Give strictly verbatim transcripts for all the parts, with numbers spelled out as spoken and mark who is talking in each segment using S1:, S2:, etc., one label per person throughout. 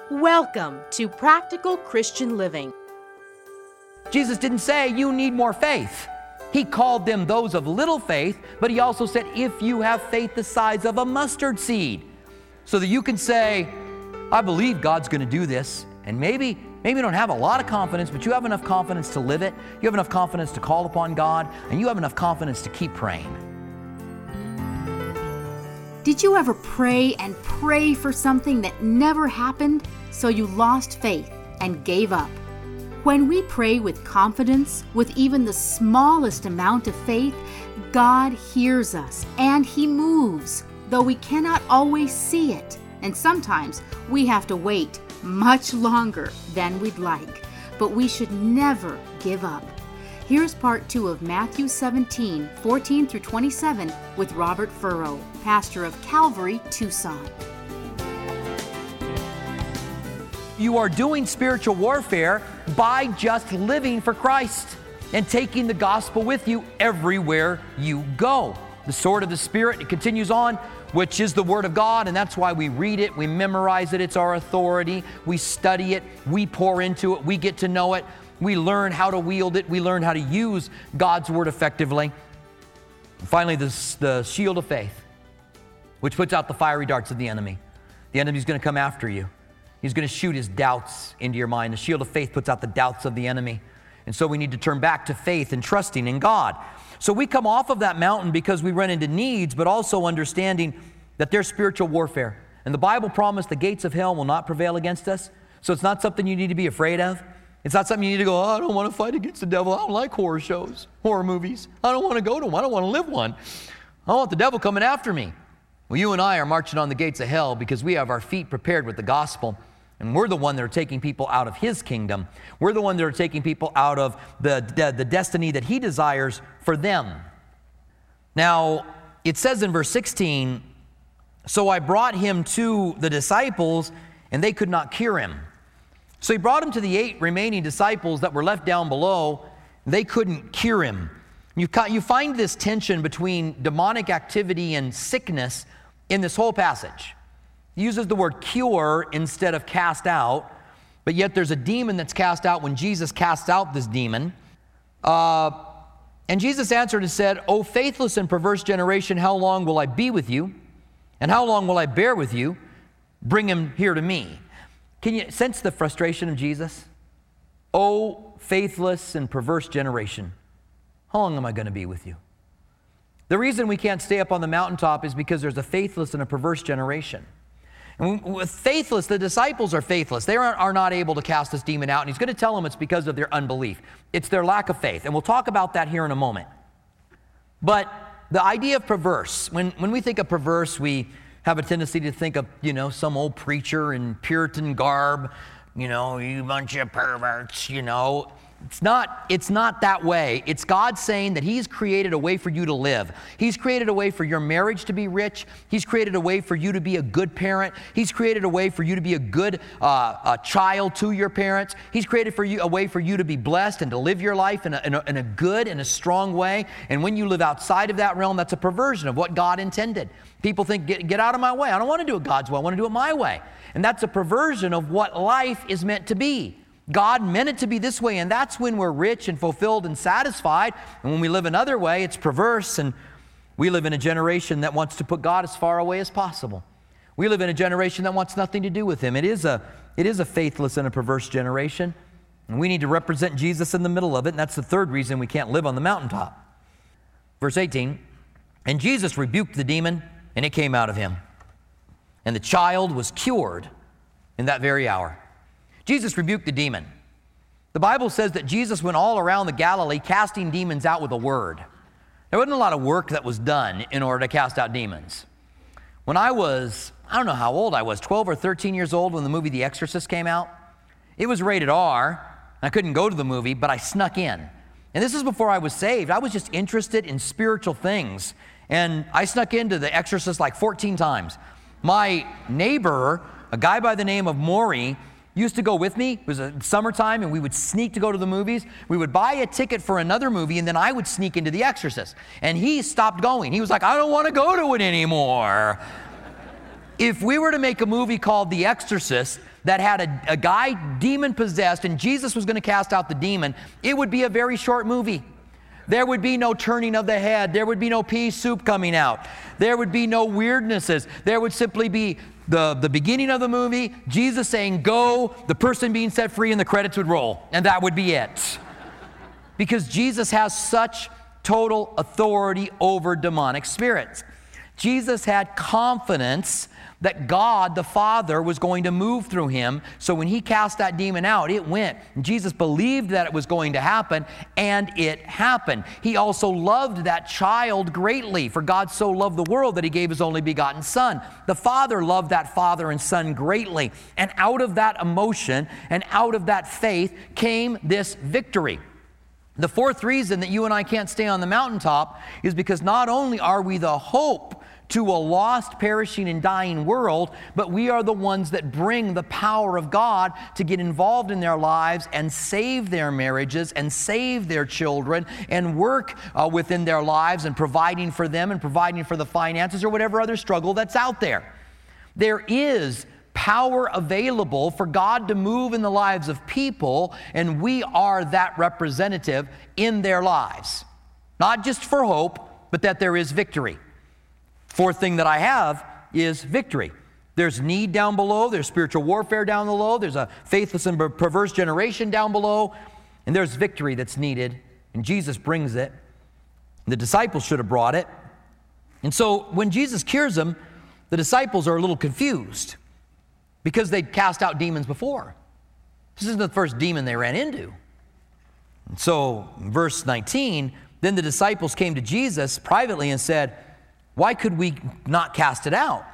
S1: Welcome to Practical Christian Living.
S2: Jesus didn't say you need more faith. He called them those of little faith, but he also said if you have faith the size of a mustard seed, so that you can say, I believe God's going to do this. And maybe, maybe you don't have a lot of confidence, but you have enough confidence to live it. You have enough confidence to call upon God, and you have enough confidence to keep praying.
S3: Did you ever pray and pray for something that never happened, so you lost faith and gave up? When we pray with confidence, with even the smallest amount of faith, God hears us and He moves, though we cannot always see it. And sometimes we have to wait much longer than we'd like. But we should never give up. Here's part two of Matthew seventeen, fourteen through twenty-seven with Robert Furrow, pastor of Calvary, Tucson.
S2: You are doing spiritual warfare by just living for Christ and taking the gospel with you everywhere you go. The sword of the Spirit, it continues on, which is the Word of God, and that's why we read it, we memorize it, it's our authority, we study it, we pour into it, we get to know it, we learn how to wield it, we learn how to use God's Word effectively. And finally, this, the shield of faith, which puts out the fiery darts of the enemy. The enemy's going to come after you. He's going to shoot his doubts into your mind. The shield of faith puts out the doubts of the enemy. And so we need to turn back to faith and trusting in God. So we come off of that mountain because we run into needs, but also understanding that there's spiritual warfare. And the Bible promised the gates of hell will not prevail against us. So it's not something you need to be afraid of. It's not something you need to go, oh, I don't want to fight against the devil. I don't like horror shows, horror movies. I don't want to go to them. I don't want to live one. I don't want the devil coming after me. Well, you and I are marching on the gates of hell because we have our feet prepared with the gospel. And we're the one that are taking people out of His kingdom. We're the one that are taking people out of the, the, the destiny that He desires for them. Now, it says in verse sixteen, so I brought him to the disciples, and they could not cure him. So he brought him to the eight remaining disciples that were left down below. They couldn't cure him. You, you find this tension between demonic activity and sickness in this whole passage. He uses the word cure instead of cast out, but yet there's a demon that's cast out when Jesus casts out this demon. Uh, and Jesus answered and said, O faithless and perverse generation, how long will I be with you? And how long will I bear with you? Bring him here to me. Can you sense the frustration of Jesus? O faithless and perverse generation, how long am I going to be with you? The reason we can't stay up on the mountaintop is because there's a faithless and a perverse generation. And with faithless, the disciples are faithless. They are, are not able to cast this demon out. And he's going to tell them it's because of their unbelief. It's their lack of faith. And we'll talk about that here in a moment. But the idea of perverse, when, when we think of perverse, we have a tendency to think of, you know, some old preacher in Puritan garb, you know, you bunch of perverts, you know. It's not, it's not that way. It's God saying that He's created a way for you to live. He's created a way for your marriage to be rich. He's created a way for you to be a good parent. He's created a way for you to be a good uh, a child to your parents. He's created for you a way for you to be blessed and to live your life in a, in a, in a good and a strong way. And when you live outside of that realm, that's a perversion of what God intended. People think, get, get out of my way. I don't want to do it God's way. I want to do it my way. And that's a perversion of what life is meant to be. God meant it to be this way, and that's when we're rich and fulfilled and satisfied. And when we live another way, it's perverse, and we live in a generation that wants to put God as far away as possible. We live in a generation that wants nothing to do with Him. It is a, it is a faithless and a perverse generation, and we need to represent Jesus in the middle of it, and that's the third reason we can't live on the mountaintop. Verse eighteen, and Jesus rebuked the demon, and it came out of him. And the child was cured in that very hour. Jesus rebuked the demon. The Bible says that Jesus went all around the Galilee casting demons out with a word. There wasn't a lot of work that was done in order to cast out demons. When I was, I don't know how old I was, twelve or thirteen years old when the movie The Exorcist came out, it was rated R. I couldn't go to the movie, but I snuck in. And this is before I was saved. I was just interested in spiritual things. And I snuck into The Exorcist like fourteen times. My neighbor, a guy by the name of Maury, used to go with me. It was a summertime, and we would sneak to go to the movies. We would buy a ticket for another movie, and then I would sneak into The Exorcist. And he stopped going. He was like, I don't want to go to it anymore. If we were to make a movie called The Exorcist that had a, a guy demon-possessed and Jesus was going to cast out the demon, it would be a very short movie. There would be no turning of the head. There would be no pea soup coming out. There would be no weirdnesses. There would simply be the, the beginning of the movie, Jesus saying, go, the person being set free, and the credits would roll. And that would be it. Because Jesus has such total authority over demonic spirits. Jesus had confidence that God the Father was going to move through him. So when he cast that demon out, it went. And Jesus believed that it was going to happen, and it happened. He also loved that child greatly, for God so loved the world that he gave his only begotten Son. The Father loved that Father and Son greatly. And out of that emotion and out of that faith came this victory. The fourth reason that you and I can't stay on the mountaintop is because not only are we the hope to a lost, perishing, and dying world, but we are the ones that bring the power of God to get involved in their lives and save their marriages and save their children and work uh, within their lives and providing for them and providing for the finances or whatever other struggle that's out there. There is power available for God to move in the lives of people, and we are that representative in their lives. Not just for hope, but that there is victory. Fourth thing that I have is victory. There's need down below. There's spiritual warfare down below. There's a faithless and perverse generation down below. And there's victory that's needed. And Jesus brings it. The disciples should have brought it. And so when Jesus cures them, the disciples are a little confused because they'd cast out demons before. This isn't the first demon they ran into. And so in verse nineteen, then the disciples came to Jesus privately and said, why could we not cast it out?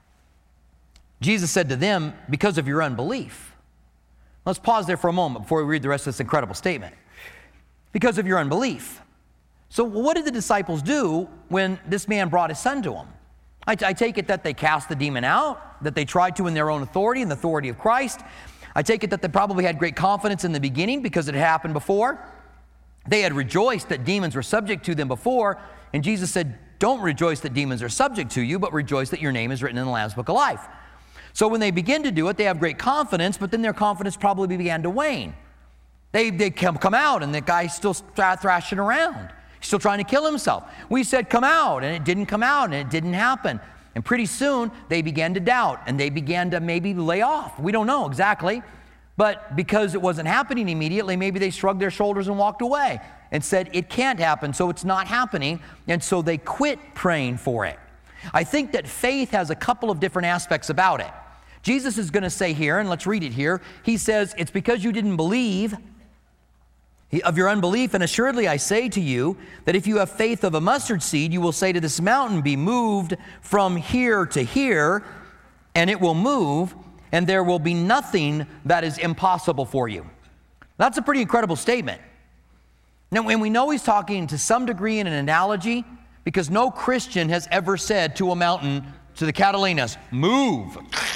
S2: Jesus said to them, because of your unbelief. Let's pause there for a moment before we read the rest of this incredible statement. Because of your unbelief. So what did the disciples do when this man brought his son to them? I, I take it that they cast the demon out, that they tried to in their own authority, in the authority of Christ. I take it that they probably had great confidence in the beginning because it had happened before. They had rejoiced that demons were subject to them before, and Jesus said, don't rejoice that demons are subject to you, but rejoice that your name is written in the Lamb's Book of Life. So when they begin to do it, they have great confidence, but then their confidence probably began to wane. They, they come, come out, and the guy's still thrashing around. He's still trying to kill himself. We said, come out, and it didn't come out, and it didn't happen. And pretty soon, they began to doubt, and they began to maybe lay off. We don't know exactly, but because it wasn't happening immediately, maybe they shrugged their shoulders and walked away and said, it can't happen, so it's not happening, and so they quit praying for it. I think that faith has a couple of different aspects about it. Jesus is going to say here, and let's read it here, he says, it's because you didn't believe of your unbelief, and assuredly I say to you that if you have faith of a mustard seed, you will say to this mountain, be moved from here to here, and it will move, and there will be nothing that is impossible for you. That's a pretty incredible statement. Now, and we know he's talking to some degree in an analogy, because no Christian has ever said to a mountain, to the Catalinas, move,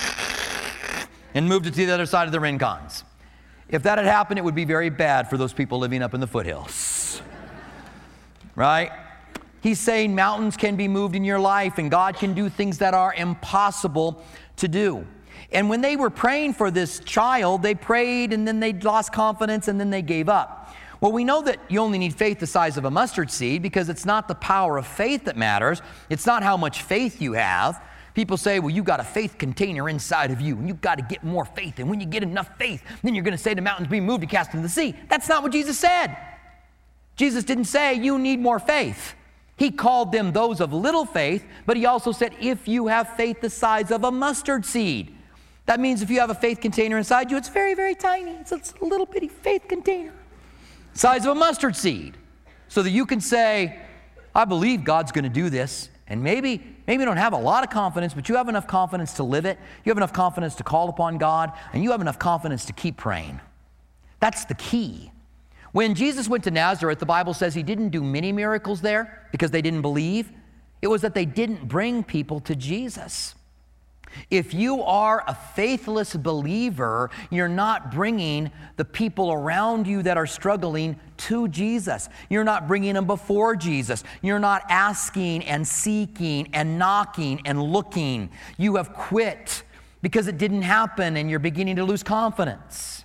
S2: and moved it to the other side of the Rincons. If that had happened, it would be very bad for those people living up in the foothills. Right? He's saying mountains can be moved in your life, and God can do things that are impossible to do. And when they were praying for this child, they prayed, and then they lost confidence, and then they gave up. Well, we know that you only need faith the size of a mustard seed because it's not the power of faith that matters. It's not how much faith you have. People say, well, you've got a faith container inside of you, and you've got to get more faith. And when you get enough faith, then you're going to say the mountains be moved and cast into the sea. That's not what Jesus said. Jesus didn't say you need more faith. He called them those of little faith, but he also said if you have faith the size of a mustard seed. That means if you have a faith container inside you, it's very, very tiny. It's a little bitty faith container. Size of a mustard seed. So that you can say, I believe God's going to do this. And maybe, maybe you don't have a lot of confidence, but you have enough confidence to live it. You have enough confidence to call upon God, and you have enough confidence to keep praying. That's the key. When Jesus went to Nazareth, the Bible says he didn't do many miracles there because they didn't believe. It was that they didn't bring people to Jesus. If you are a faithless believer, you're not bringing the people around you that are struggling to Jesus. You're not bringing them before Jesus. You're not asking and seeking and knocking and looking. You have quit because it didn't happen and you're beginning to lose confidence.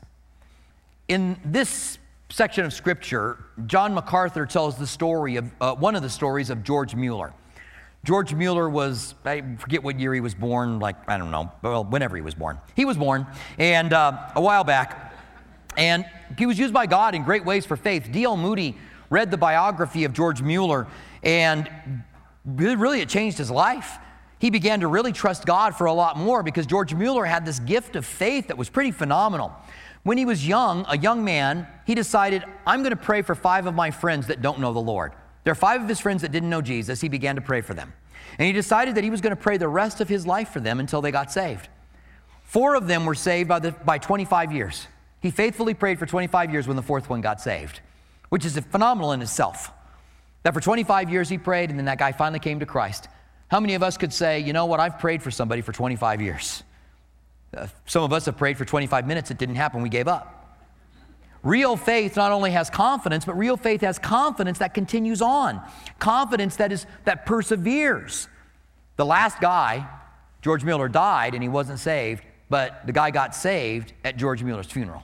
S2: In this section of Scripture, John MacArthur tells the story of uh, one of the stories of George Mueller. George Mueller was, I forget what year he was born, like, I don't know, well, whenever he was born. He was born, and uh, a while back, and he was used by God in great ways for faith. D L Moody read the biography of George Mueller, and really it changed his life. He began to really trust God for a lot more because George Mueller had this gift of faith that was pretty phenomenal. When he was young, a young man, he decided, I'm going to pray for five of my friends that don't know the Lord. There are five of his friends that didn't know Jesus. He began to pray for them. And he decided that he was going to pray the rest of his life for them until they got saved. Four of them were saved by, the, by twenty-five years. He faithfully prayed for twenty-five years when the fourth one got saved, which is phenomenal in itself. That for twenty-five years he prayed, and then that guy finally came to Christ. How many of us could say, you know what, I've prayed for somebody for twenty-five years. Uh, some of us have prayed for twenty-five minutes. It didn't happen. We gave up. Real faith not only has confidence, but real faith has confidence that continues on. Confidence that is that perseveres. The last guy, George Mueller, died and he wasn't saved, but the guy got saved at George Mueller's funeral.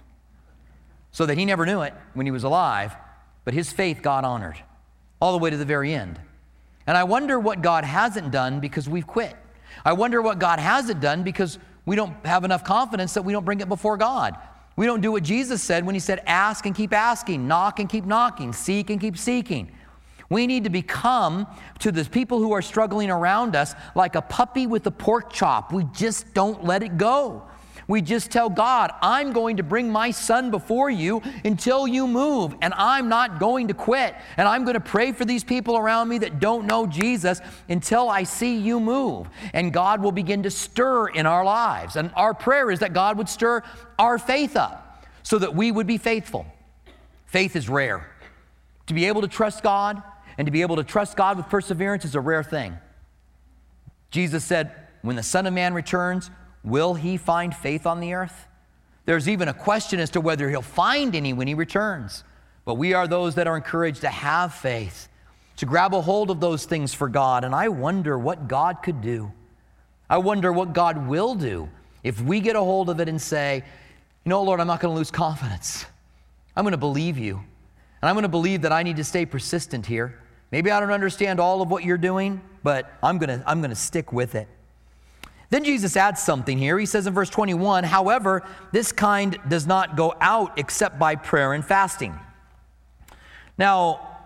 S2: So that he never knew it when he was alive, but his faith got honored all the way to the very end. And I wonder what God hasn't done because we've quit. I wonder what God hasn't done because we don't have enough confidence that we don't bring it before God. We don't do what Jesus said when he said, ask and keep asking, knock and keep knocking, seek and keep seeking. We need to become, to the people who are struggling around us, like a puppy with a pork chop. We just don't let it go. We just tell God, I'm going to bring my son before you until you move, and I'm not going to quit. And I'm going to pray for these people around me that don't know Jesus until I see you move. And God will begin to stir in our lives. And our prayer is that God would stir our faith up so that we would be faithful. Faith is rare. To be able to trust God and to be able to trust God with perseverance is a rare thing. Jesus said, when the Son of Man returns, will he find faith on the earth? There's even a question as to whether he'll find any when he returns. But we are those that are encouraged to have faith, to grab a hold of those things for God. And I wonder what God could do. I wonder what God will do if we get a hold of it and say, you know, Lord, I'm not going to lose confidence. I'm going to believe you. And I'm going to believe that I need to stay persistent here. Maybe I don't understand all of what you're doing, but I'm going to, I'm going to stick with it. Then Jesus adds something here. He says in verse twenty-one, however, this kind does not go out except by prayer and fasting. Now,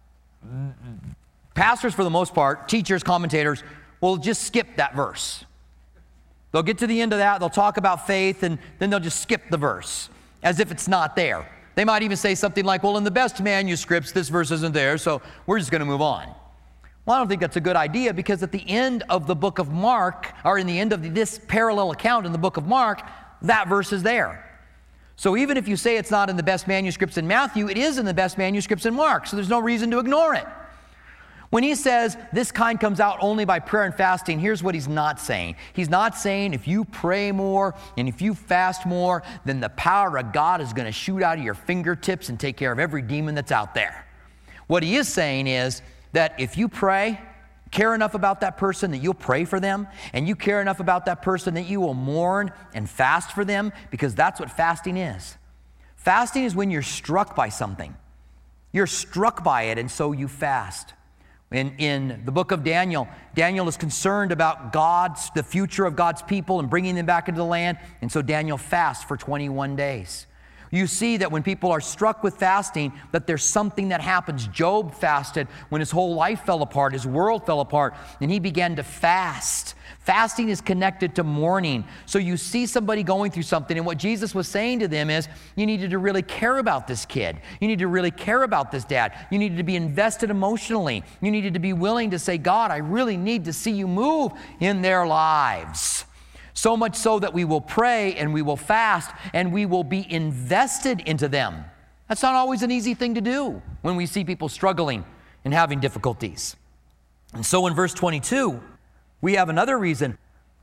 S2: pastors for the most part, teachers, commentators, will just skip that verse. They'll get to the end of that, they'll talk about faith, and then they'll just skip the verse as if it's not there. They might even say something like, well, in the best manuscripts, this verse isn't there, so we're just going to move on. Well, I don't think that's a good idea because at the end of the book of Mark, or in the end of this parallel account in the book of Mark, that verse is there. So even if you say it's not in the best manuscripts in Matthew, it is in the best manuscripts in Mark, so there's no reason to ignore it. When he says this kind comes out only by prayer and fasting, here's what he's not saying. He's not saying if you pray more and if you fast more, then the power of God is going to shoot out of your fingertips and take care of every demon that's out there. What he is saying is, that if you pray, care enough about that person that you'll pray for them, and you care enough about that person that you will mourn and fast for them, because that's what fasting is. Fasting is when you're struck by something. You're struck by it, and so you fast. In, in the book of Daniel, Daniel is concerned about God's, the future of God's people and bringing them back into the land, and so Daniel fasts for twenty-one days. You see that when people are struck with fasting, that there's something that happens. Job fasted when his whole life fell apart, his world fell apart, and he began to fast. Fasting is connected to mourning. So you see somebody going through something, and what Jesus was saying to them is, you needed to really care about this kid. You need to really care about this dad. You needed to be invested emotionally. You needed to be willing to say, God, I really need to see you move in their lives. So much so that we will pray and we will fast and we will be invested into them. That's not always an easy thing to do when we see people struggling and having difficulties. And so in verse twenty-two, we have another reason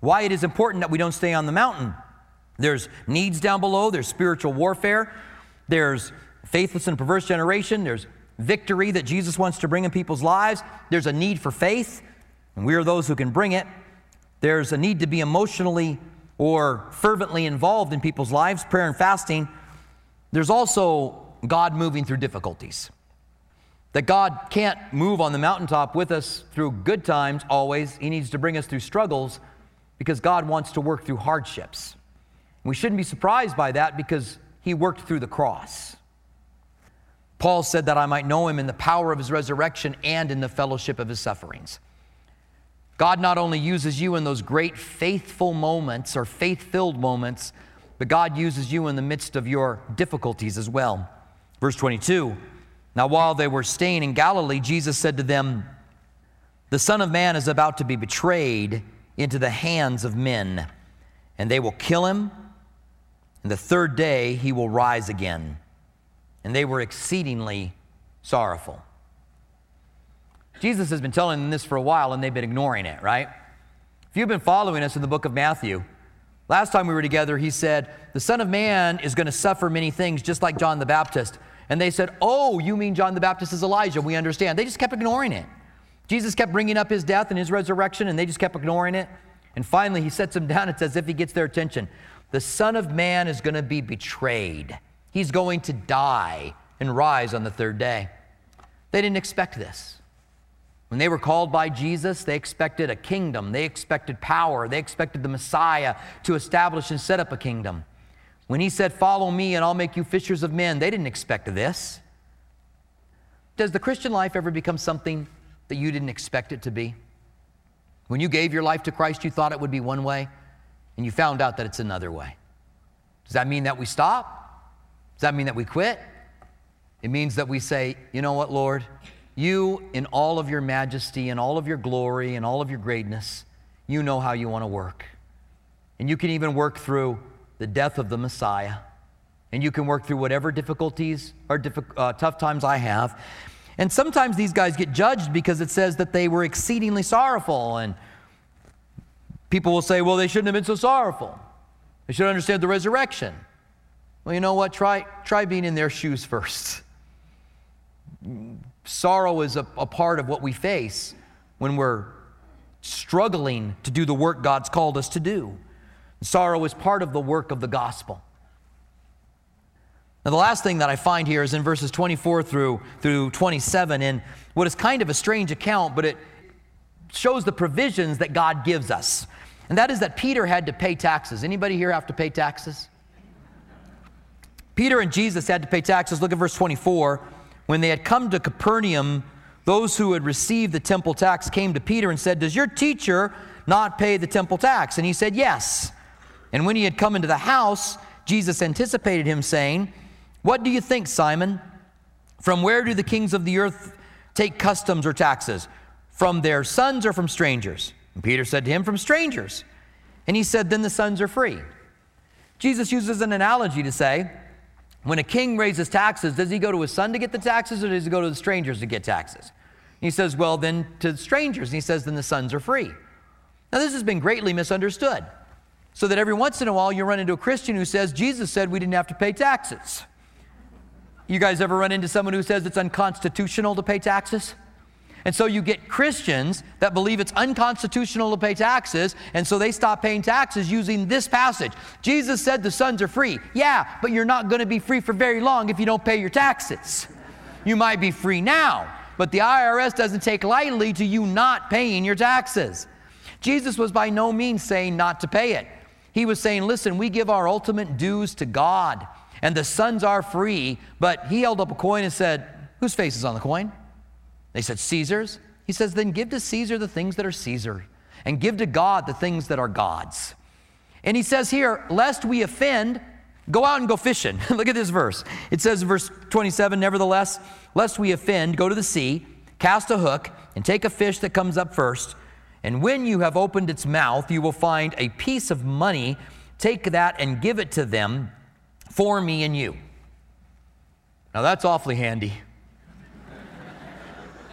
S2: why it is important that we don't stay on the mountain. There's needs down below. There's spiritual warfare. There's faithless and perverse generation. There's victory that Jesus wants to bring in people's lives. There's a need for faith, and we are those who can bring it. There's a need to be emotionally or fervently involved in people's lives, prayer and fasting. There's also God moving through difficulties. That God can't move on the mountaintop with us through good times always. He needs to bring us through struggles because God wants to work through hardships. We shouldn't be surprised by that because he worked through the cross. Paul said that I might know him in the power of his resurrection and in the fellowship of his sufferings. God not only uses you in those great faithful moments or faith-filled moments, but God uses you in the midst of your difficulties as well. Verse twenty-two, now while they were staying in Galilee, Jesus said to them, the Son of Man is about to be betrayed into the hands of men, and they will kill him, and the third day he will rise again. And they were exceedingly sorrowful. Jesus has been telling them this for a while, and they've been ignoring it, right? If you've been following us in the book of Matthew, last time we were together, he said, the Son of Man is going to suffer many things, just like John the Baptist. And they said, oh, you mean John the Baptist is Elijah. We understand. They just kept ignoring it. Jesus kept bringing up his death and his resurrection, and they just kept ignoring it. And finally, he sets them down. It's as if he gets their attention. The Son of Man is going to be betrayed. He's going to die and rise on the third day. They didn't expect this. When they were called by Jesus, they expected a kingdom. They expected power. They expected the Messiah to establish and set up a kingdom. When he said, follow me and I'll make you fishers of men, they didn't expect this. Does the Christian life ever become something that you didn't expect it to be? When you gave your life to Christ, you thought it would be one way, and you found out that it's another way. Does that mean that we stop? Does that mean that we quit? It means that we say, you know what, Lord? You, in all of your majesty and all of your glory and all of your greatness, you know how you want to work. And you can even work through the death of the Messiah. And you can work through whatever difficulties or diffi- uh, tough times I have. And sometimes these guys get judged because it says that they were exceedingly sorrowful. And people will say, well, they shouldn't have been so sorrowful. They should understand the resurrection. Well, you know what? Try, try being in their shoes first. Sorrow is a, a part of what we face when we're struggling to do the work God's called us to do. Sorrow is part of the work of the gospel. Now, the last thing that I find here is in verses twenty-four through, through twenty-seven, in what is kind of a strange account, but it shows the provisions that God gives us. And that is that Peter had to pay taxes. Anybody here have to pay taxes? Peter and Jesus had to pay taxes. Look at verse twenty-four. When they had come to Capernaum, those who had received the temple tax came to Peter and said, does your teacher not pay the temple tax? And he said, yes. And when he had come into the house, Jesus anticipated him, saying, what do you think, Simon? From where do the kings of the earth take customs or taxes? From their sons or from strangers? And Peter said to him, from strangers. And he said, then the sons are free. Jesus uses an analogy to say, when a king raises taxes, does he go to his son to get the taxes, or does he go to the strangers to get taxes? And he says, well, then to the strangers. And he says, then the sons are free. Now, this has been greatly misunderstood. So that every once in a while you run into a Christian who says, Jesus said we didn't have to pay taxes. You guys ever run into someone who says it's unconstitutional to pay taxes? And so you get Christians that believe it's unconstitutional to pay taxes, and so they stop paying taxes using this passage. Jesus said the sons are free. Yeah, but you're not going to be free for very long if you don't pay your taxes. You might be free now, but the I R S doesn't take lightly to you not paying your taxes. Jesus was by no means saying not to pay it. He was saying, listen, we give our ultimate dues to God, and the sons are free. But he held up a coin and said, whose face is on the coin? They said, Caesar's. He says, then give to Caesar the things that are Caesar, and give to God the things that are God's. And he says here, lest we offend, go out and go fishing. Look at this verse. It says in verse twenty-seven, nevertheless, lest we offend, go to the sea, cast a hook, and take a fish that comes up first. And when you have opened its mouth, you will find a piece of money. Take that and give it to them for me and you. Now that's awfully handy.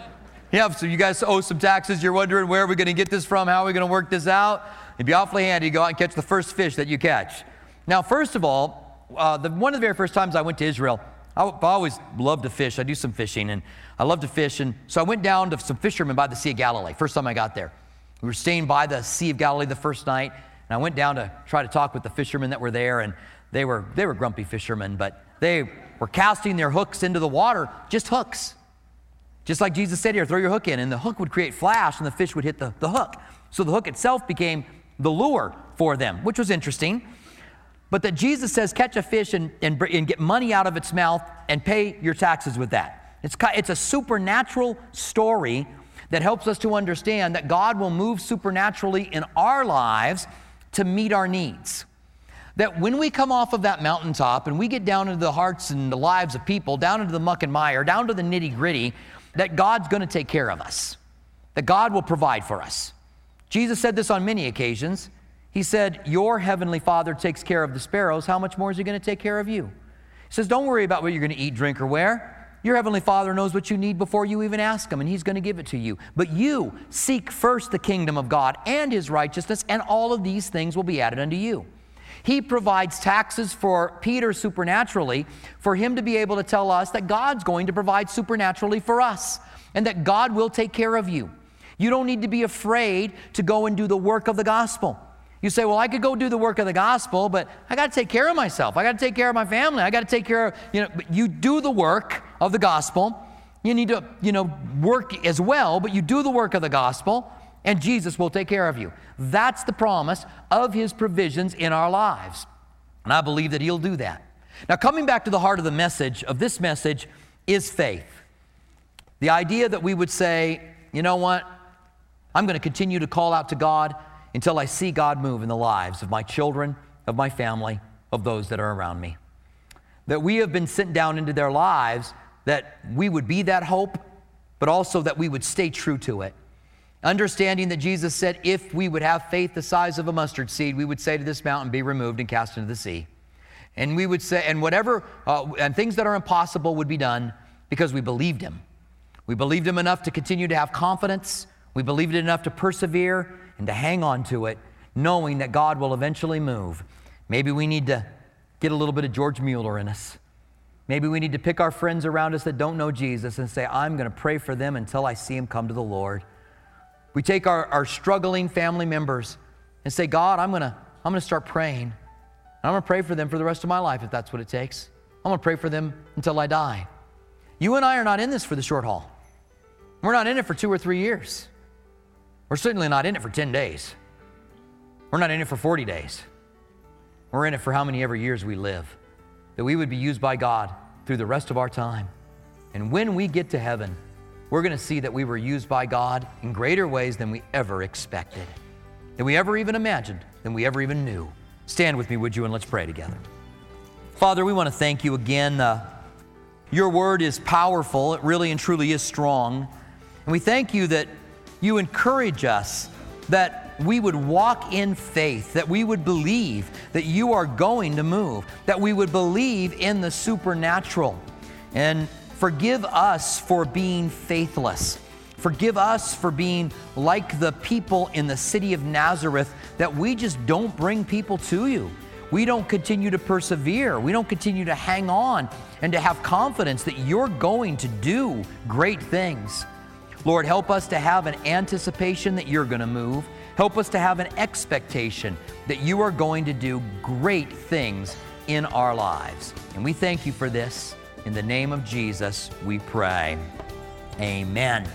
S2: Yeah, so you guys owe some taxes. You're wondering where are we going to get this from? How are we going to work this out? It'd be awfully handy to go out and catch the first fish that you catch. Now, first of all, uh, the, one of the very first times I went to Israel, I, I always loved to fish. I do some fishing, and I love to fish. And so I went down to some fishermen by the Sea of Galilee, first time I got there. We were staying by the Sea of Galilee the first night, and I went down to try to talk with the fishermen that were there, and they were they were grumpy fishermen, but they were casting their hooks into the water, just hooks. Just like Jesus said here, throw your hook in, and the hook would create flash, and the fish would hit the, the hook. So the hook itself became the lure for them, which was interesting. But that Jesus says, catch a fish and, and, and get money out of its mouth and pay your taxes with that. It's, it's a supernatural story that helps us to understand that God will move supernaturally in our lives to meet our needs. That when we come off of that mountaintop and we get down into the hearts and the lives of people, down into the muck and mire, down to the nitty gritty, that God's going to take care of us, that God will provide for us. Jesus said this on many occasions. He said, your heavenly Father takes care of the sparrows. How much more is he going to take care of you? He says, don't worry about what you're going to eat, drink, or wear. Your heavenly Father knows what you need before you even ask him, and he's going to give it to you. But you seek first the kingdom of God and his righteousness, and all of these things will be added unto you. He provides taxes for Peter supernaturally for him to be able to tell us that God's going to provide supernaturally for us and that God will take care of you. You don't need to be afraid to go and do the work of the gospel. You say, well, I could go do the work of the gospel, but I got to take care of myself. I got to take care of my family. I got to take care of, you know, but you do the work of the gospel. You need to, you know, work as well, but you do the work of the gospel, and Jesus will take care of you. That's the promise of his provisions in our lives. And I believe that he'll do that. Now, coming back to the heart of the message, of this message, is faith. The idea that we would say, you know what? I'm going to continue to call out to God until I see God move in the lives of my children, of my family, of those that are around me. That we have been sent down into their lives, that we would be that hope, but also that we would stay true to it. Understanding that Jesus said if we would have faith the size of a mustard seed, we would say to this mountain, be removed and cast into the sea. And we would say, and whatever, uh, and things that are impossible would be done because we believed him. We believed him enough to continue to have confidence. We believed it enough to persevere and to hang on to it, knowing that God will eventually move. Maybe we need to get a little bit of George Mueller in us. Maybe we need to pick our friends around us that don't know Jesus and say, I'm going to pray for them until I see him come to the Lord. We take our, our struggling family members and say, God, I'm going to I'm going to start praying. And I'm going to pray for them for the rest of my life if that's what it takes. I'm going to pray for them until I die. You and I are not in this for the short haul. We're not in it for two or three years. We're certainly not in it for ten days. We're not in it for forty days. We're in it for how many ever years we live, that we would be used by God through the rest of our time. And when we get to heaven, we're going to see that we were used by God in greater ways than we ever expected, than we ever even imagined, than we ever even knew. Stand with me, would you, and let's pray together. Father, we want to thank you again. Uh, your word is powerful. It really and truly is strong. And we thank you that you encourage us that we would walk in faith, that we would believe that you are going to move, that we would believe in the supernatural. And forgive us for being faithless. Forgive us for being like the people in the city of Nazareth, that we just don't bring people to you. We don't continue to persevere. We don't continue to hang on and to have confidence that you're going to do great things. Lord, help us to have an anticipation that you're going to move. Help us to have an expectation that you are going to do great things in our lives. And we thank you for this. In the name of Jesus, we pray. Amen.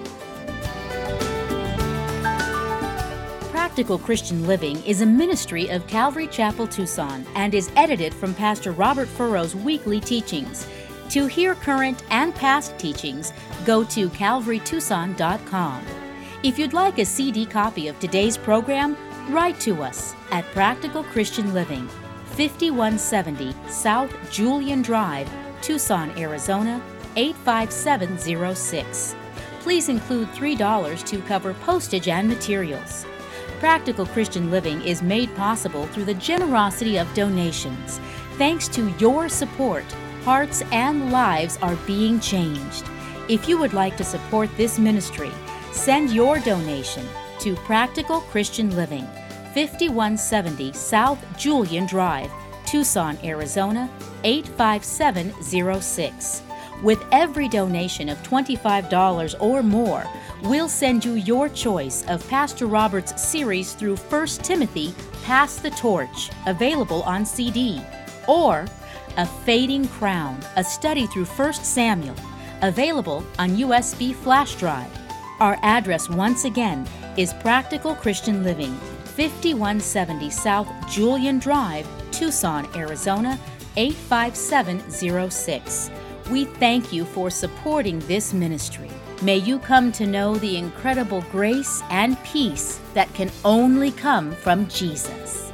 S3: Practical Christian Living is a ministry of Calvary Chapel, Tucson, and is edited from Pastor Robert Furrow's weekly teachings. To hear current and past teachings, go to calvary tucson dot com. If you'd like a C D copy of today's program, write to us at Practical Christian Living, fifty-one seventy South Julian Drive, Tucson, Arizona, eight five seven zero six. Please include three dollars to cover postage and materials. Practical Christian Living is made possible through the generosity of donations. Thanks to your support, hearts and lives are being changed. If you would like to support this ministry, send your donation to Practical Christian Living, fifty-one seventy South Julian Drive, Tucson, Arizona, eight five seven zero six. With every donation of twenty-five dollars or more, we'll send you your choice of Pastor Robert's series through First Timothy, Pass the Torch, available on C D, or A Fading Crown, a study through First Samuel, available on U S B flash drive. Our address once again is Practical Christian Living, fifty-one seventy South Julian Drive, Tucson, Arizona, eight five seven zero six. We thank you for supporting this ministry. May you come to know the incredible grace and peace that can only come from Jesus.